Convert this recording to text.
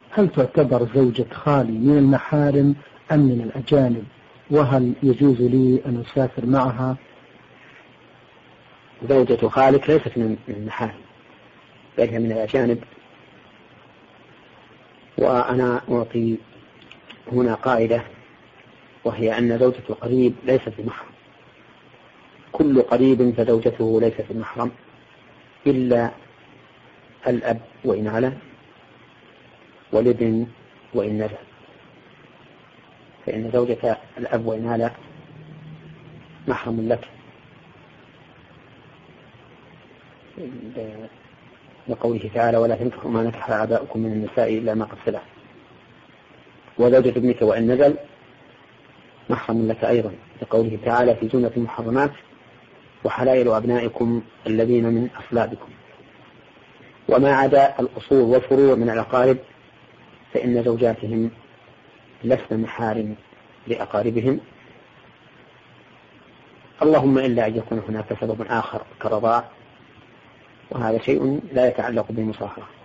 هل تعتبر زوجة خالي من المحارم أم من الأجانب؟ وهل يجوز لي أن أسافر معها؟ زوجة خالك ليست من المحارم بل هي من الأجانب. وأنا أعطي هنا قاعدة، وهي أن زوجة القريب ليست بمحرم. كل قريب فزوجته ليست بمحرم إلا الأب وإن علا، والابن وإن نزل، فإن زوجة الأب وإن علا محرم لك لقوله تعالى: ولا تنكحوا ما نكح آباؤكم من النساء إلا ما قد سلف. وزوجة ابنك وإن نزل محرم لك أيضا لقوله تعالى في جملة المحرمات: وحلائل أبنائكم الذين من أصلابكم. وما عدا الأصول والفروع من الأقارب فإن زوجاتهم لسن محارم لأقاربهم، اللهم إلا أن يكون هناك سبب آخر كرضاع، وهذا شيء لا يتعلق بالمصاهرة.